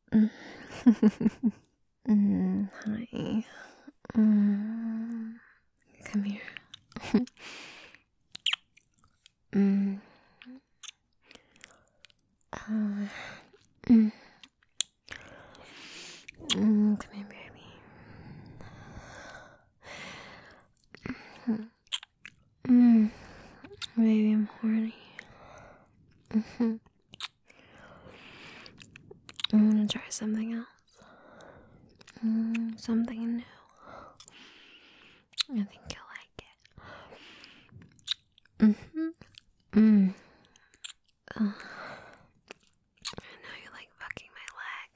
Hi. Come here. mm. Come here, baby. Baby, I'm horny. I want to try something else. Something new. I think you'll like it. I know you like fucking my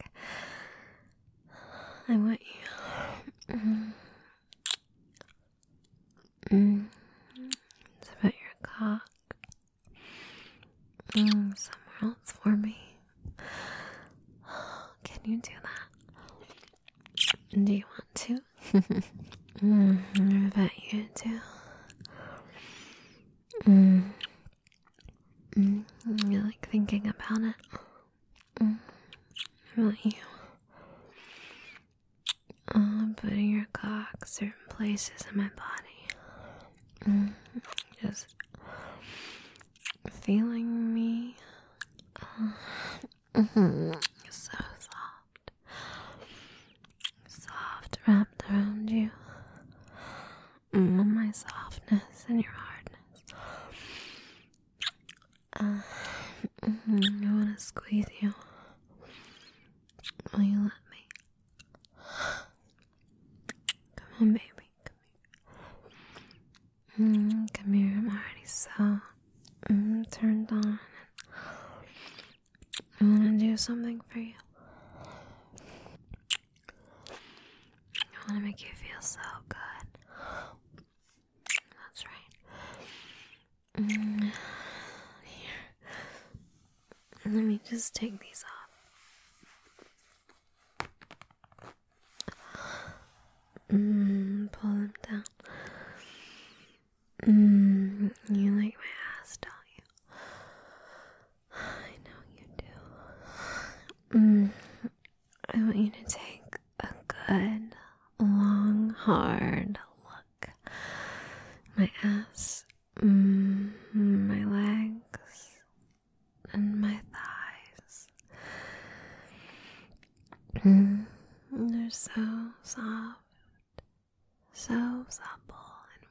leg. I want you. It's about your cock. Somewhere else for me. Can you do that? Do you want to? I bet you do. You like thinking about it. I want you putting your cock certain places in my body. Just feeling me. So soft wrapped around you. My softness and your hardness. I want to squeeze you. Will you let me? Come on, baby. Come here. I'm already so turned on. I want to do something for you. I want to make you feel so good. That's right. Here. Let me just take these off. Pull them down. You like my ass, don't you? I know you do. I want you to take a good, long, hard look. My ass, my legs, and my thighs. They're so soft, so supple and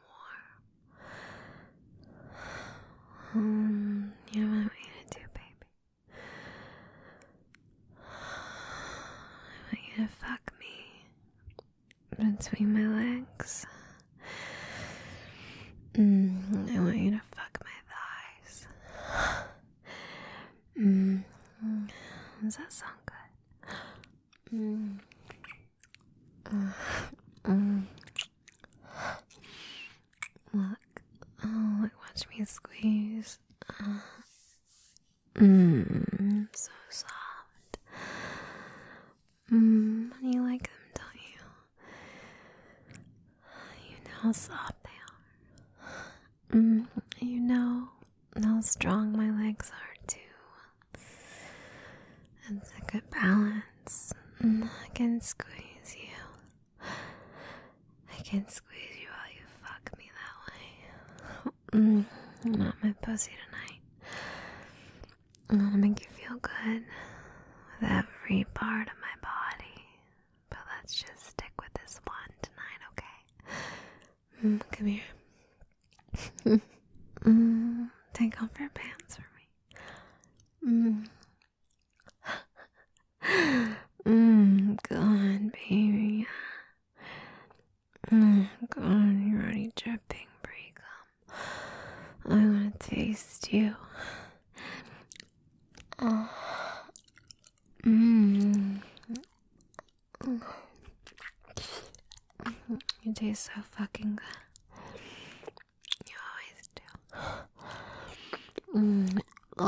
warm. You know what I want you to do, baby? I want you to fuck me between my legs. I want you to fuck my thighs. Does that sound good? Look, watch me squeeze. So soft. You like them, don't you? You know how soft they are. You know how strong my legs are too. It's a good balance. I can squeeze you. I can squeeze you while you fuck me that way. Not my pussy tonight. I want to make you feel good with every part of my body. But let's just stick with this one tonight, okay? Come here. Take off your pants for me. Go on, baby. Go on, you're already dripping pre-cum. I want to taste you. You taste so fucking good. You always do. I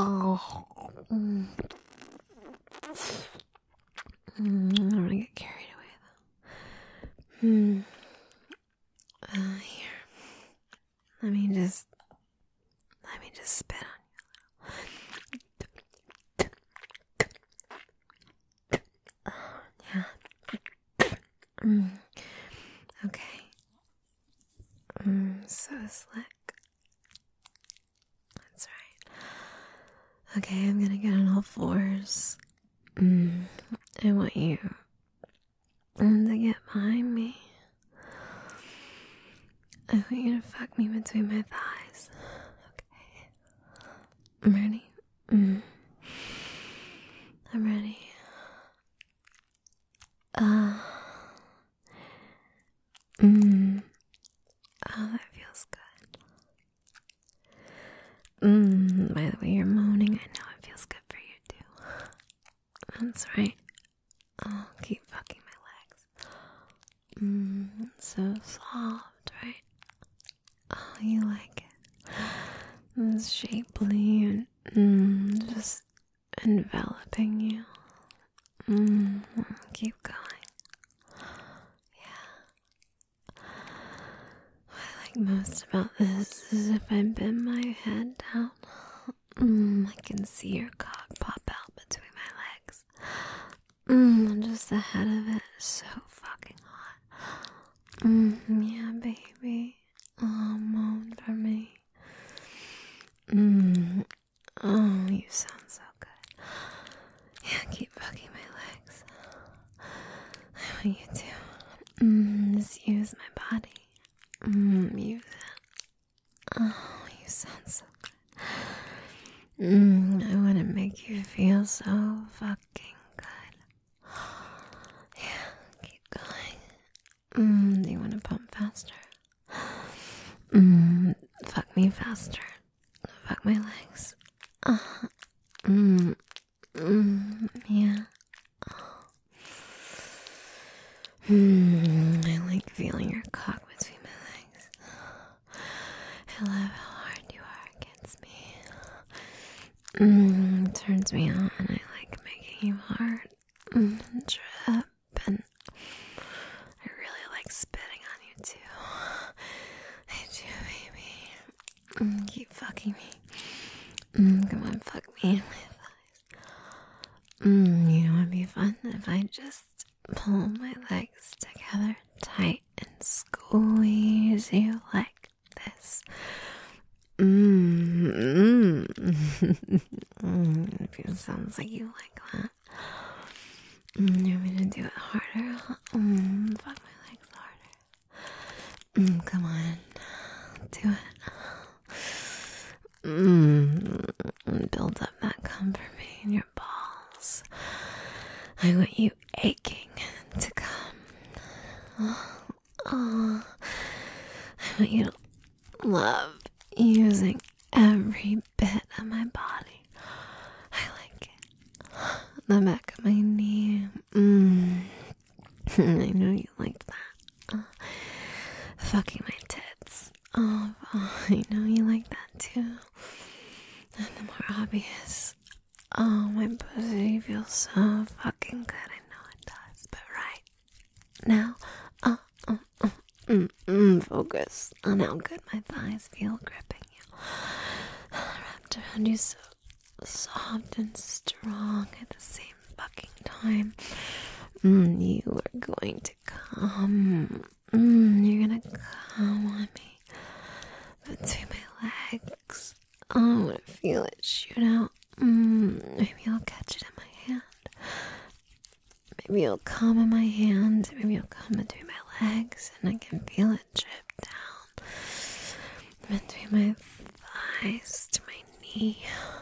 don't want to get carried away though. Here. Let me just spit on you a Okay. So slick. That's right. Okay, I'm gonna get on all fours. I want you to get behind me. I want you to fuck me between my thighs. Okay. I'm ready. I'm ready. Oh, that feels good. By the way you're moaning, I know it feels good for you too. That's right. Oh, keep fucking my legs. So soft, right? Oh, you like it. It's shapely and just enveloping you. Keep going. Yeah. What I like most about this is if I bend my head down, I can see your cock pop out between my legs. Just the head of it is so fucking hot. Yeah, baby. Oh, moan for me. Oh, you sound so good. Yeah, keep fucking my legs. I want you to just use my body. Use it. Oh, you sound so good. I want to make you feel so fucking good. Yeah, keep going. Do you want to pump faster? Fuck me faster. Fuck my legs. Yeah. I like feeling your cock between my legs. I love how hard you are against me. It turns me on. I like making you hard and drip, and I really like spitting on you too. I do, baby. Keep fucking me. Come on, fuck me in my thighs. You know what'd be fun if I just pull my legs together tight and squeeze you like this. It sounds like you like that. You want me to do it harder? Fuck my legs harder. Come on, do it. Build up that cum for me in your balls. I want you aching to come. I want you to love using every bit of my body. I like it. The back of my knee. I know you like that. Fucking my tits. Oh, I know you like that too. And the more obvious. Oh, my pussy feels so fucking good. I know it does. But right now, focus on how good my thighs feel gripping you. Wrapped around you so soft and strong at the same fucking time. You are going to come. You're gonna come on me between my legs. I want to feel it shoot out. Maybe I'll catch it in my hand. Maybe you'll come in my hand. Maybe you'll come between my legs, and I can feel it drip down between my thighs to my knee.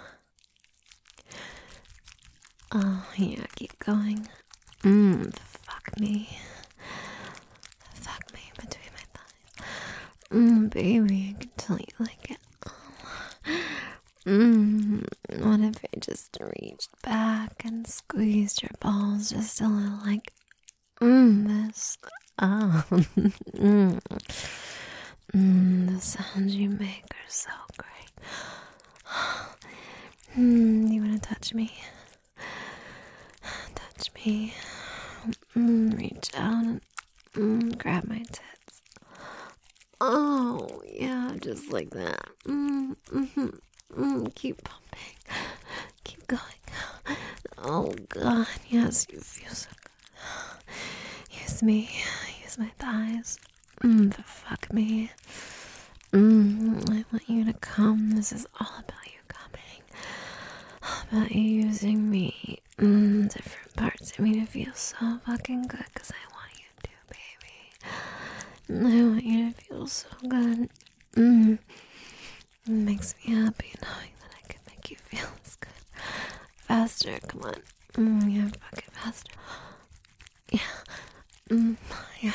Oh, yeah, keep going. Fuck me. Fuck me between my thighs. Baby, I can tell you like it. What if I just reached back and squeezed your balls just a little like this? The sounds you make are so great. You wanna touch me? Touch me. Reach out and grab my tits. Oh, yeah, just like that. Keep pumping. Keep going. Oh, God, yes, you feel so good. Use squeeze me. Use my thighs. Fuck me. I want you to come. This is all about you coming. All about you using me. Different parts of me to feel so fucking good, because I want you to, baby. I want you to feel so good. It makes me happy knowing that I can make you feel this good. Faster, come on. Yeah, fucking faster. Yeah. Yeah.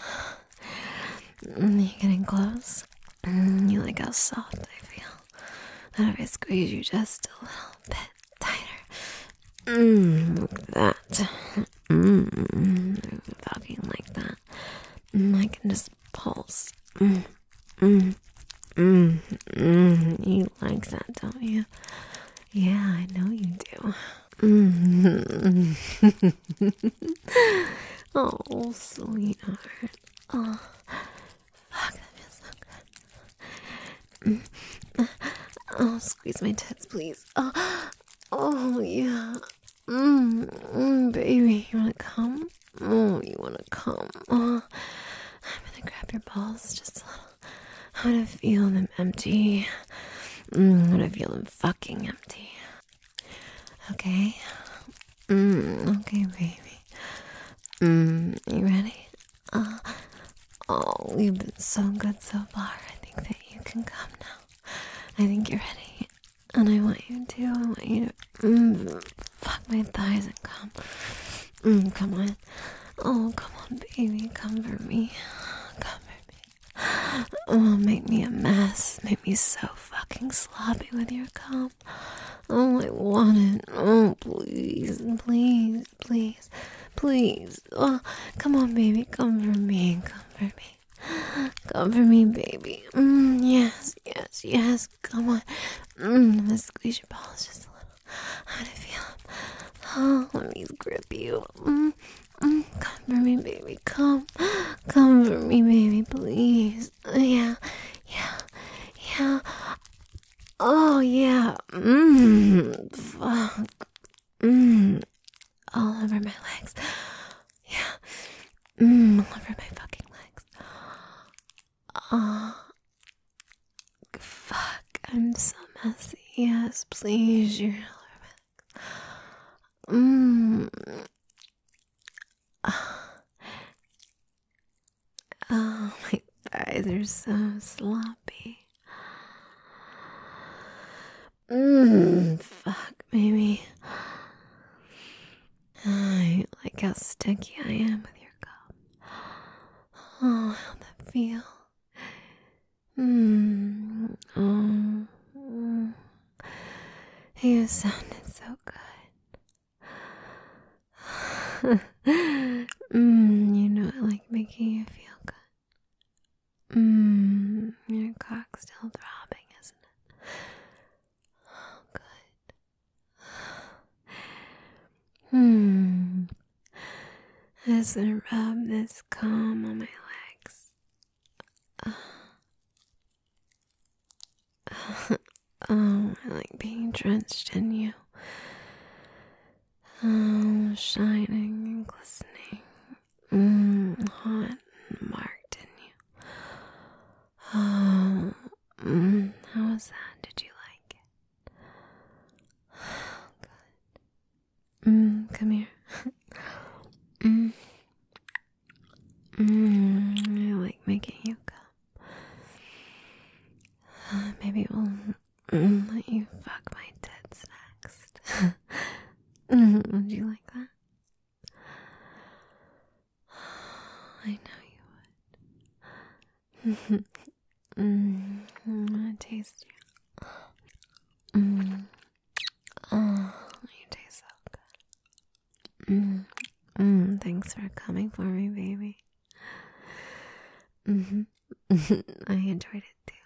You're getting close. You like how soft I feel. And if I squeeze you just a little bit tighter. Look at that. Fucking like that. I can just pulse. You like that, don't you? Yeah, I know you do. Oh, sweetheart. Oh, fuck, that feels so good. Oh, squeeze my tits, please. Oh, yeah. Baby, you wanna come? Oh, you wanna come? Oh, I'm gonna grab your balls just a little. I wanna feel them empty. I wanna feel them fucking empty. Okay? Okay, baby. You ready? Oh, you've been so good so far. I think that you can come now. I think you're ready. And I want you to. I want you to fuck my thighs and come. Come on. Oh, come on, baby. Come for me. Come for me. Oh, make me a mess. Make me so fucking sloppy with your cum. Oh, I want it. Oh, please, please, please, please. Oh, come on, baby. Come for me. Come for me. Come for me, baby. Yes, yes, yes. Come on. I'm gonna squeeze your balls just a little. I want to feel them. Oh, let me grip you. Come for me, baby. Come. Come for me, baby, please. Yeah, yeah, yeah. Oh, yeah. Fuck. All over my legs. Yeah. All over my fucking legs. Oh. Fuck. I'm so messy. Yes, please. You're all over my legs. Oh, my thighs are so sloppy. Fuck, baby. I like how sticky I am with your cum. Oh, how'd that feel? You sounded so good. You know I like making you feel good. Your cock's still throbbing, isn't it? Oh, good. I'm just gonna rub this cum on my legs. Oh, I like being drenched in you. Oh, shining and glistening. Hot and marked in you. Oh, how was that? Did you like it? Oh, good. Come here. I like making you come. Maybe we'll let you fuck my tits next. Would you like that? I know you would. I'm gonna taste you. Oh, you taste so good. Thanks for coming for me, baby. I enjoyed it too.